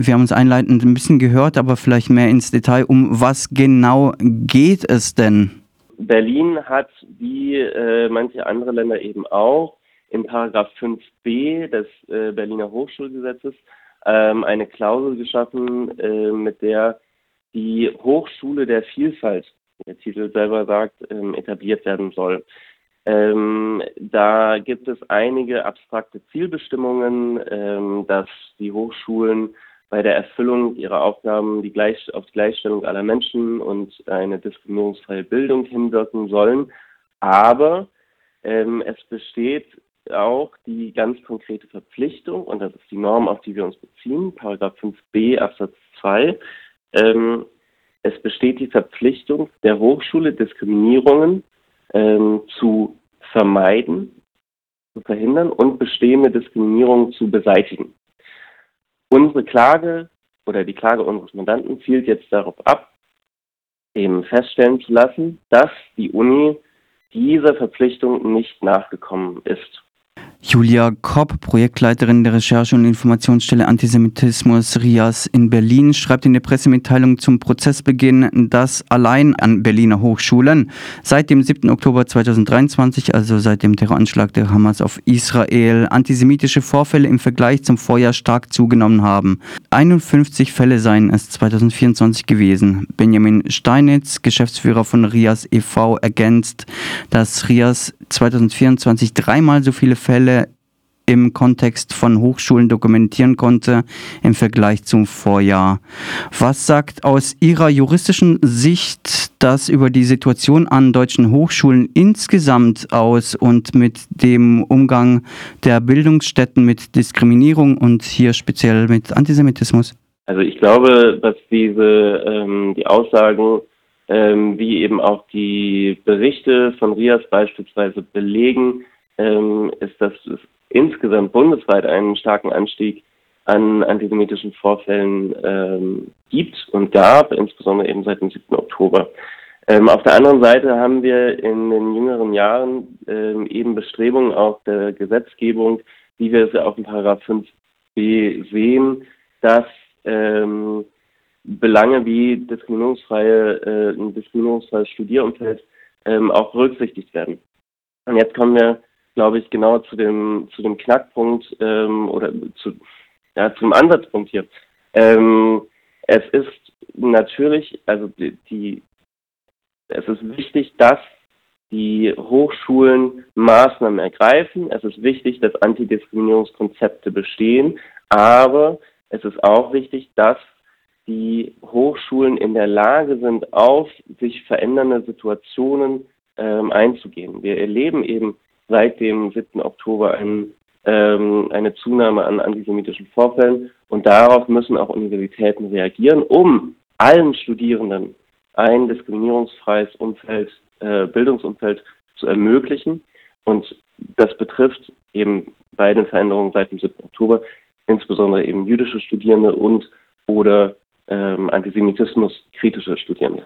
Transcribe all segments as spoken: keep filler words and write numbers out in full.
Wir haben uns einleitend ein bisschen gehört, aber vielleicht mehr ins Detail. Um was genau geht es denn? Berlin hat, wie äh, manche andere Länder eben auch, in Paragraph fünf b des äh, Berliner Hochschulgesetzes ähm, eine Klausel geschaffen, äh, mit der die Hochschule der Vielfalt, wie der Titel selber sagt, ähm, etabliert werden soll. Ähm, da gibt es einige abstrakte Zielbestimmungen, ähm, dass die Hochschulen bei der Erfüllung ihrer Aufgaben die Gleich auf die Gleichstellung aller Menschen und eine diskriminierungsfreie Bildung hinwirken sollen. Aber ähm, es besteht auch die ganz konkrete Verpflichtung, und das ist die Norm, auf die wir uns beziehen, Paragraph fünf b Absatz zwei, ähm, es besteht die Verpflichtung der Hochschule, Diskriminierungen ähm, zu vermeiden, zu verhindern und bestehende Diskriminierungen zu beseitigen. Unsere Klage oder die Klage unseres Mandanten zielt jetzt darauf ab, eben feststellen zu lassen, dass die Uni dieser Verpflichtung nicht nachgekommen ist. Julia Kopp, Projektleiterin der Recherche- und Informationsstelle Antisemitismus R I A S in Berlin, schreibt in der Pressemitteilung zum Prozessbeginn, dass allein an Berliner Hochschulen seit dem siebten Oktober zweitausenddreiundzwanzig, also seit dem Terroranschlag der Hamas auf Israel, antisemitische Vorfälle im Vergleich zum Vorjahr stark zugenommen haben. einundfünfzig Fälle seien es zweitausendvierundzwanzig gewesen. Benjamin Steinitz, Geschäftsführer von R I A S e V, ergänzt, dass R I A S zweitausendvierundzwanzig dreimal so viele Fälle im Kontext von Hochschulen dokumentieren konnte im Vergleich zum Vorjahr. Was sagt aus Ihrer juristischen Sicht das über die Situation an deutschen Hochschulen insgesamt aus und mit dem Umgang der Bildungsstätten mit Diskriminierung und hier speziell mit Antisemitismus? Also ich glaube, dass diese ähm, die Aussagen ähm, wie eben auch die Berichte von R I A S beispielsweise belegen, ähm, ist, dass es insgesamt bundesweit einen starken Anstieg an antisemitischen Vorfällen ähm, gibt und gab, insbesondere eben seit dem siebten Oktober. Ähm, auf der anderen Seite haben wir in den jüngeren Jahren ähm, eben Bestrebungen auf der Gesetzgebung, wie wir es ja auch in Paragraph fünf b sehen, dass ähm, Belange wie diskriminierungsfreie, äh, ein diskriminierungsfreies Studierumfeld ähm, auch berücksichtigt werden. Und jetzt kommen wir, glaube ich, genau zu dem zu dem Knackpunkt ähm, oder zu ja zum Ansatzpunkt hier. Ähm, es ist natürlich, also die, die es ist wichtig, dass die Hochschulen Maßnahmen ergreifen. Es ist wichtig, dass Antidiskriminierungskonzepte bestehen, aber es ist auch wichtig, dass die Hochschulen in der Lage sind, auf sich verändernde Situationen ähm, einzugehen. Wir erleben eben seit dem siebten Oktober ein, ähm, eine Zunahme an antisemitischen Vorfällen und darauf müssen auch Universitäten reagieren, um allen Studierenden ein diskriminierungsfreies Umfeld, äh, Bildungsumfeld zu ermöglichen. Und das betrifft eben bei den Veränderungen seit dem siebten Oktober insbesondere eben jüdische Studierende und oder ähm, Antisemitismus-kritische Studierende.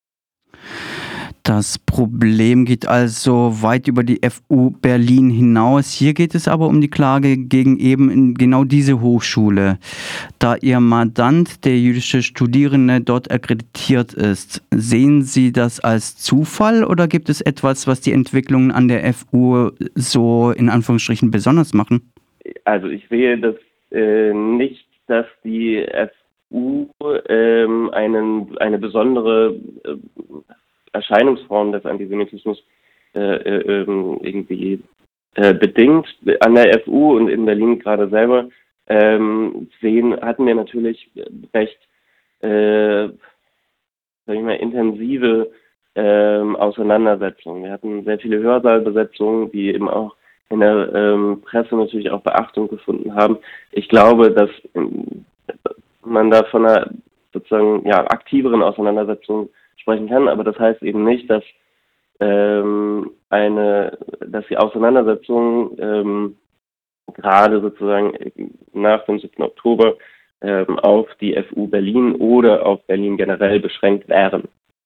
Das Problem geht also weit über die F U Berlin hinaus. Hier geht es aber um die Klage gegen eben genau diese Hochschule. Da Ihr Mandant, der jüdische Studierende, dort akkreditiert ist, sehen Sie das als Zufall oder gibt es etwas, was die Entwicklungen an der F U so in Anführungsstrichen besonders machen? Also ich sehe das äh, nicht, dass die F U ähm, einen, eine besondere äh, Erscheinungsform des Antisemitismus äh, äh, irgendwie äh, bedingt. An der F U und in Berlin gerade selber ähm, sehen, hatten wir natürlich recht äh, sag ich mal, intensive ähm, Auseinandersetzungen. Wir hatten sehr viele Hörsaalbesetzungen, die eben auch in der ähm, Presse natürlich auch Beachtung gefunden haben. Ich glaube, dass ähm, man da von einer sozusagen ja, aktiveren Auseinandersetzung sprechen kann, aber das heißt eben nicht, dass ähm, eine, dass die Auseinandersetzung ähm, gerade sozusagen nach dem siebten Oktober ähm, auf die F U Berlin oder auf Berlin generell beschränkt wären.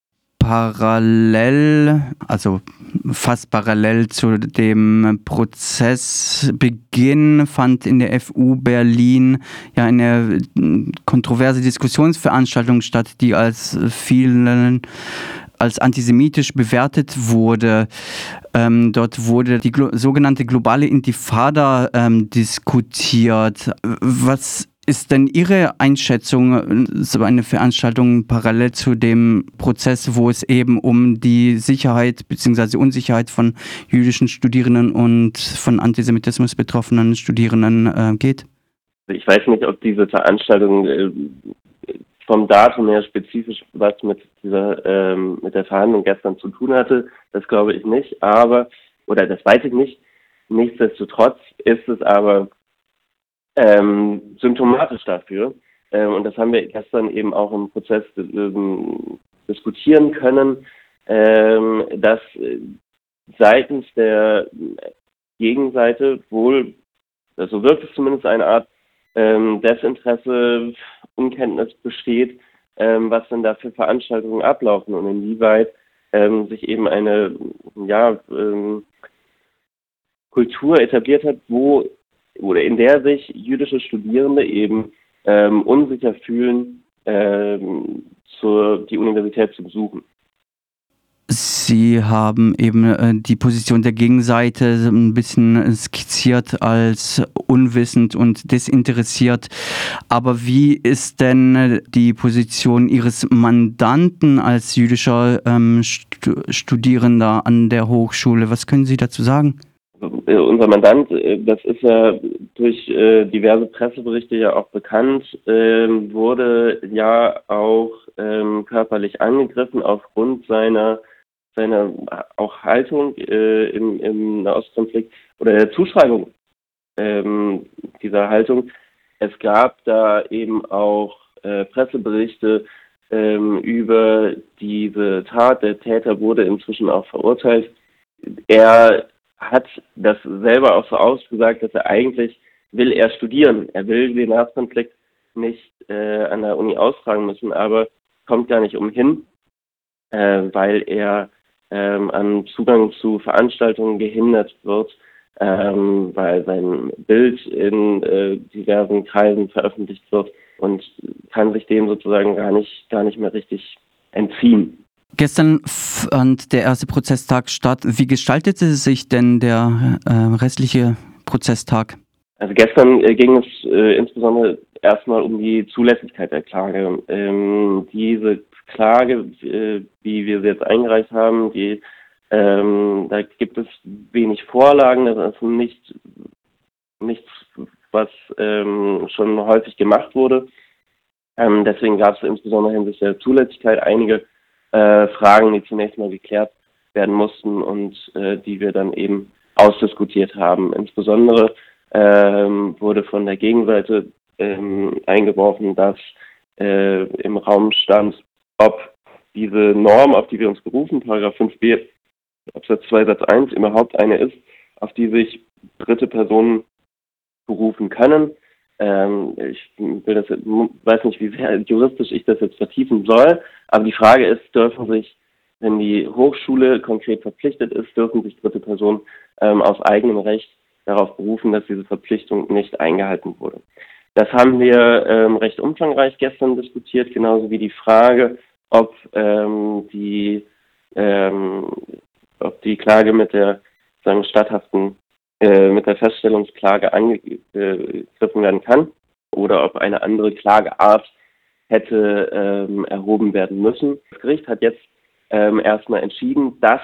parallel, also fast parallel zu dem Prozessbeginn fand in der F U Berlin ja eine kontroverse Diskussionsveranstaltung statt, die als vielen als antisemitisch bewertet wurde. Ähm, dort wurde die glo- sogenannte globale Intifada ähm, diskutiert. Was ist denn Ihre Einschätzung, so eine Veranstaltung parallel zu dem Prozess, wo es eben um die Sicherheit bzw. Unsicherheit von jüdischen Studierenden und von Antisemitismus betroffenen Studierenden äh, geht? Ich weiß nicht, ob diese Veranstaltung äh, vom Datum her spezifisch was mit dieser ähm, mit der Verhandlung gestern zu tun hatte. Das glaube ich nicht, aber, oder das weiß ich nicht. Nichtsdestotrotz ist es aber ähm, symptomatisch dafür, ähm, und das haben wir gestern eben auch im Prozess ähm, diskutieren können, ähm, dass äh, seitens der Gegenseite wohl, so wirkt es zumindest, eine Art ähm, Desinteresse, Unkenntnis besteht, ähm, was denn da für Veranstaltungen ablaufen und inwieweit ähm, sich eben eine ja, ähm, Kultur etabliert hat, wo oder in der sich jüdische Studierende eben ähm, unsicher fühlen, ähm, zur, die Universität zu besuchen. Sie haben eben äh, die Position der Gegenseite so ein bisschen skizziert als unwissend und desinteressiert. Aber wie ist denn äh, die Position Ihres Mandanten als jüdischer ähm, Stu- Studierender an der Hochschule? Was können Sie dazu sagen? Äh, unser Mandant, äh, das ist ja durch äh, diverse Presseberichte ja auch bekannt, ähm, wurde ja auch ähm, körperlich angegriffen aufgrund seiner seiner auch Haltung äh, im, im Nahostkonflikt oder der Zuschreibung ähm, dieser Haltung. Es gab da eben auch äh, Presseberichte ähm, über diese Tat. Der Täter wurde inzwischen auch verurteilt. Er hat das selber auch so ausgesagt, dass er eigentlich will er studieren. Er will den Nahostkonflikt nicht äh, an der Uni austragen müssen, aber kommt gar nicht umhin, äh, weil er ähm, an Zugang zu Veranstaltungen gehindert wird, ähm, weil sein Bild in äh, diversen Kreisen veröffentlicht wird und kann sich dem sozusagen gar nicht, gar nicht mehr richtig entziehen. Gestern fand der erste Prozesstag statt. Wie gestaltete sich denn der äh, restliche Prozesstag? Also gestern äh, ging es äh, insbesondere erstmal um die Zulässigkeit der Klage. Ähm, diese Klage, äh, wie wir sie jetzt eingereicht haben, die, ähm, da gibt es wenig Vorlagen, das ist nicht, nichts, was ähm, schon häufig gemacht wurde. Ähm, deswegen gab es insbesondere hinsichtlich der Zulässigkeit einige äh, Fragen, die zunächst mal geklärt werden mussten und äh, die wir dann eben ausdiskutiert haben. Insbesondere ähm, wurde von der Gegenseite ähm, eingeworfen, dass äh, im Raum stand, ob diese Norm, auf die wir uns berufen, Paragraph fünf b Absatz zwei Satz eins, überhaupt eine ist, auf die sich dritte Personen berufen können. Ähm, ich will das, weiß nicht, wie sehr juristisch ich das jetzt vertiefen soll, aber die Frage ist, dürfen sich, wenn die Hochschule konkret verpflichtet ist, dürfen sich dritte Personen ähm, aus eigenem Recht darauf berufen, dass diese Verpflichtung nicht eingehalten wurde. Das haben wir ähm, recht umfangreich gestern diskutiert, genauso wie die Frage, ob ähm, die ähm, ob die Klage mit der sagen statthaften äh, mit der Feststellungsklage angegriffen werden kann oder ob eine andere Klageart hätte ähm, erhoben werden müssen. Das Gericht hat jetzt ähm, erstmal entschieden, dass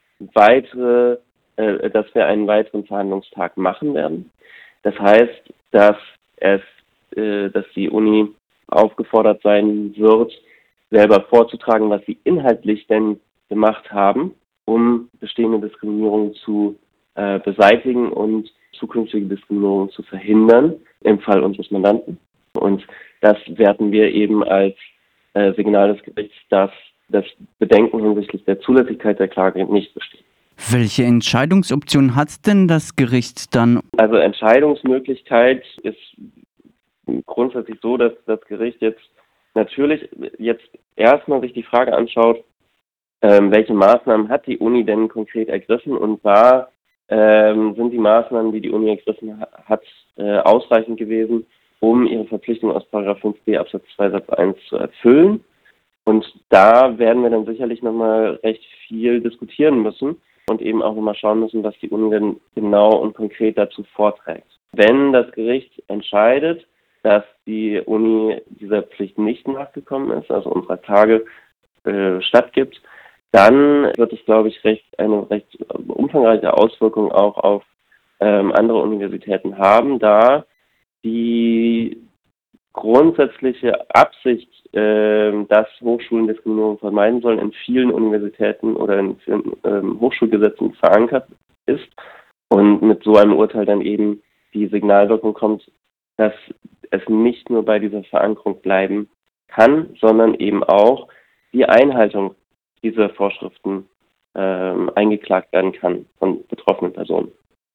weitere, äh, dass wir einen weiteren Verhandlungstag machen werden. Das heißt, dass es, äh, dass die Uni aufgefordert sein wird, selber vorzutragen, was sie inhaltlich denn gemacht haben, um bestehende Diskriminierung zu äh, beseitigen und zukünftige Diskriminierung zu verhindern, im Fall unseres Mandanten. Und das werten wir eben als äh, Signal des Gerichts, dass das Bedenken hinsichtlich der Zulässigkeit der Klage nicht besteht. Welche Entscheidungsoption hat denn das Gericht dann? Also Entscheidungsmöglichkeit ist grundsätzlich so, dass das Gericht jetzt natürlich jetzt erstmal sich die Frage anschaut, ähm, welche Maßnahmen hat die Uni denn konkret ergriffen und war, ähm, sind die Maßnahmen, die die Uni ergriffen ha- hat, äh, ausreichend gewesen, um ihre Verpflichtung aus Paragraph fünf b Absatz zwei Satz eins zu erfüllen. Und da werden wir dann sicherlich nochmal recht viel diskutieren müssen und eben auch nochmal schauen müssen, was die Uni denn genau und konkret dazu vorträgt. Wenn das Gericht entscheidet, dass die Uni dieser Pflicht nicht nachgekommen ist, also unserer Klage äh, stattgibt, dann wird es, glaube ich, recht eine recht umfangreiche Auswirkung auch auf ähm, andere Universitäten haben, da die grundsätzliche Absicht, ähm, dass Hochschulen Diskriminierung vermeiden sollen, in vielen Universitäten oder in vielen ähm, Hochschulgesetzen verankert ist und mit so einem Urteil dann eben die Signalwirkung kommt, dass es nicht nur bei dieser Verankerung bleiben kann, sondern eben auch die Einhaltung dieser Vorschriften ähm, eingeklagt werden kann von betroffenen Personen.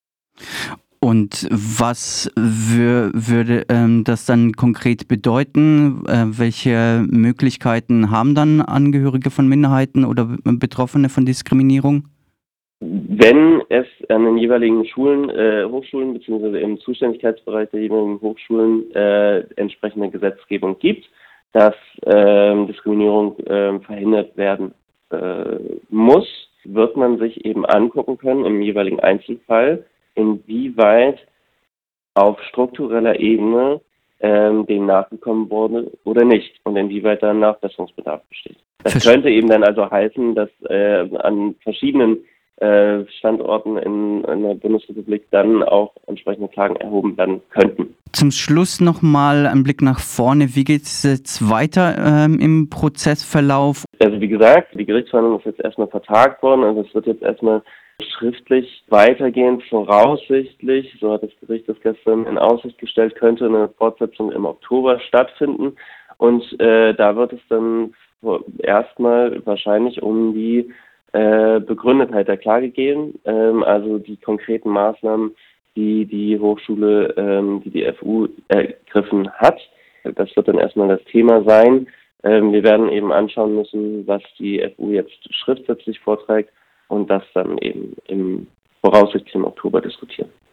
Und was wür würde ähm, das dann konkret bedeuten? Äh, welche Möglichkeiten haben dann Angehörige von Minderheiten oder Betroffene von Diskriminierung? Wenn es an den jeweiligen Schulen, äh, Hochschulen beziehungsweise im Zuständigkeitsbereich der jeweiligen Hochschulen äh, entsprechende Gesetzgebung gibt, dass äh, Diskriminierung äh, verhindert werden äh, muss, wird man sich eben angucken können im jeweiligen Einzelfall, inwieweit auf struktureller Ebene ähm, dem nachgekommen wurde oder nicht und inwieweit da Nachbesserungsbedarf besteht. Das Verste- könnte eben dann also heißen, dass äh, an verschiedenen äh, Standorten in, in der Bundesrepublik dann auch entsprechende Klagen erhoben werden könnten. Zum Schluss nochmal ein Blick nach vorne. Wie geht es jetzt weiter ähm, im Prozessverlauf? Also wie gesagt, die Gerichtsverhandlung ist jetzt erstmal vertagt worden, also es wird jetzt erstmal schriftlich weitergehen, voraussichtlich, so hat das Gericht das gestern in Aussicht gestellt, könnte eine Fortsetzung im Oktober stattfinden und äh, da wird es dann erstmal wahrscheinlich um die äh, Begründetheit der Klage gehen, ähm, also die konkreten Maßnahmen, die die Hochschule, ähm, die die F U ergriffen hat. Das wird dann erstmal das Thema sein. Ähm, wir werden eben anschauen müssen, was die F U jetzt schriftsätzlich vorträgt und das dann eben im voraussichtlich im Oktober diskutieren.